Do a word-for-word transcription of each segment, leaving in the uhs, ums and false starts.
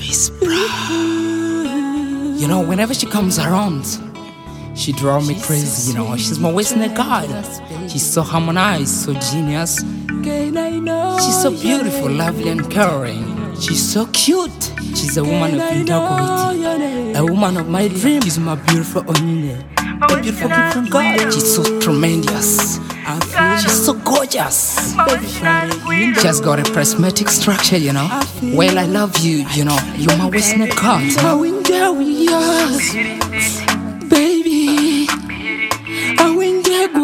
Chris Brown. You know, whenever she comes around, she drives me crazy, you know. She's my Western god. She's so harmonized, so genius. She's so beautiful, lovely and caring. She's so cute. She's a woman of integrity, a woman of my dreams. She's my beautiful Onyinye, a beautiful gift from God. She's so tremendous. She's so gorgeous. She has got a prismatic structure, you know. Well, I love you, you know. You're my Western god. Baby, I win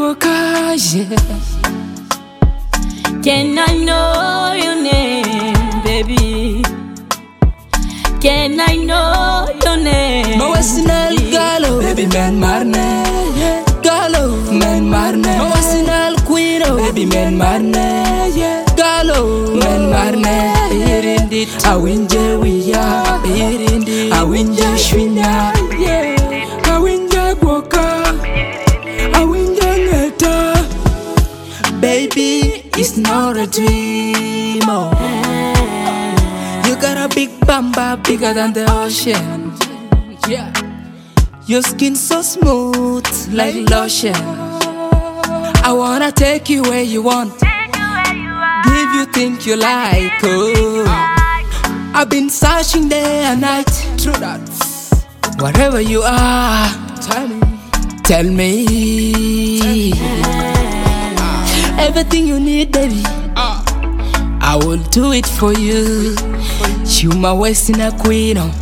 Can I know your name, baby? Can I know your name? My Western Gallo, baby man marne. Gallo, man marne. My Western Queen, baby man marne. Gallo, man marne. Irindi, I win Jewiya. Irindi, I win Jeshwina. I win Jagwoka. I win Janeta. Baby, it's not a dream. Oh. You got a big bamba bigger than the ocean. Yeah. Your skin so smooth like lotion. I wanna take you where you want, give you things you like. Oh, I've been searching day and night. True that. Wherever you are, tell me, tell me everything you need, baby. I will do it for you. You my Western queen, oh.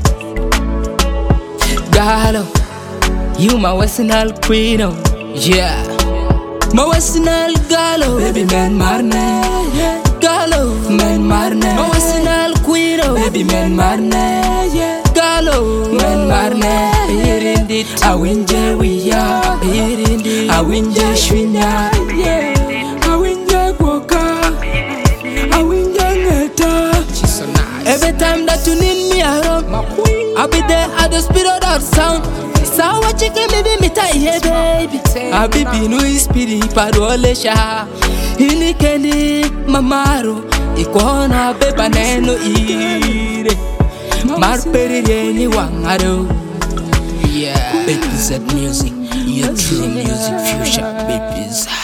Gallo, you my Western queen, oh. Yeah, my Western Gallo, baby man marne. Gallo, man marne. My Western queen, oh. Baby man marne. Gallo, man marne. Irindi, I win Jewiya. Irindi, I win Jeshwina. I win Jagwoka. I win Janeta. She's so nice. Every time that you need me around, I'll be there at the speed of that sound. Sawa chicken baby me tie baby. I be binu ispiri parole sha. Ini kendi mamaro ikona beba neno ire. Marperi yeni wangaro. Yeah, baby Z music, your true music fusion, babies.